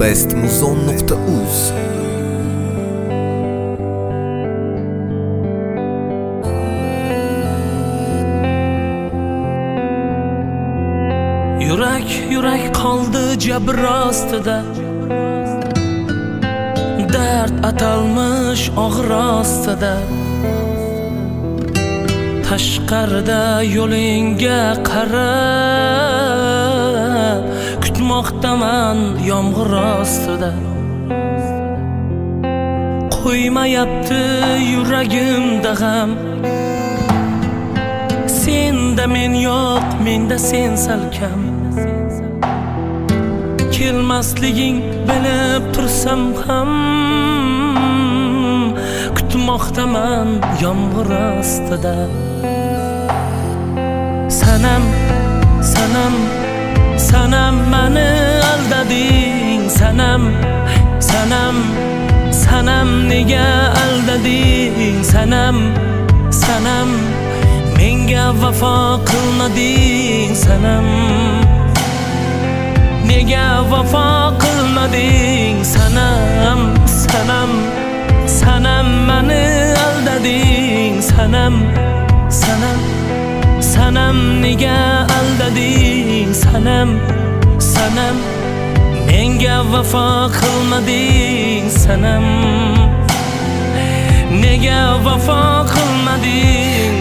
bestmuzon.uz. Yurak qoldi jabr ostida, dard atalmish og'ir ostida. Tashqarida yo'lingga qarab kutmoqdaman yomg'ir ostida. Qo'ymayapti yuragimda g'am, senda men yo'q, menda sen salkam. Kelmasliging bilib tursam ham kutmoqdaman yomg'ir ostida. Sanam meni aldading, sanam nega aldading, sanam menga vafo qilmading, sanam nega vafo qilmading, sanam meni aldading, sanam nega aldading, sanam menga vafo qilmading, sanam nega vafo qilmading.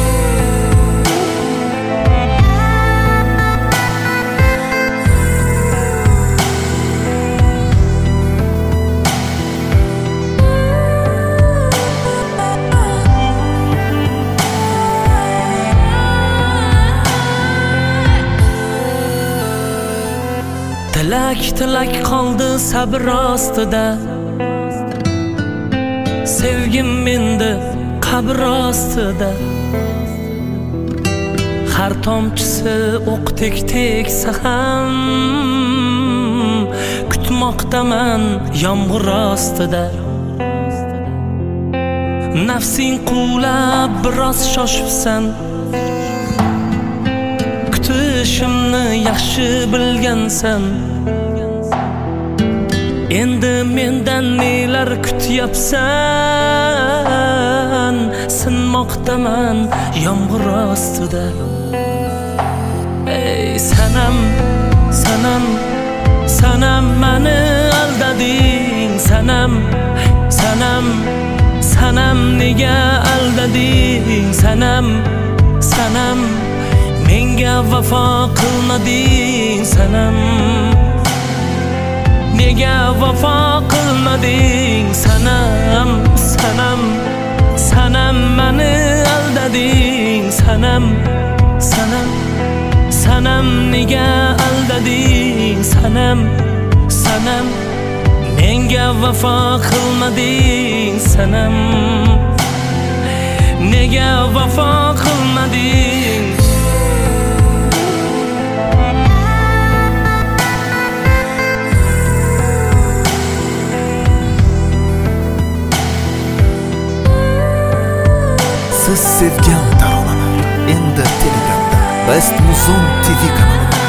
Tilak qoldi sabr ostida, sevgim menda qabr ostida. Har tomchisi o'qdek tegsa ham kutmoqdaman yomg'ir ostida. Nafsing quvlab biroz shoshibsan, kutishimni yaxshi bilgansan. Endi mendan nelar kutyapsan, sinmoqdaman yomg'ir ostida. Ey sanam meni aldading, sanam nega aldading, sanam menga vafo qilmading, sanam nega vafo qilmading, sanam meni aldading, sanam nega aldading, sanam menga vafo qilmading, sanam nega vafo qilmading. Siz sevgan taronalar endi Telegramda Bestmuzon TV kanalida.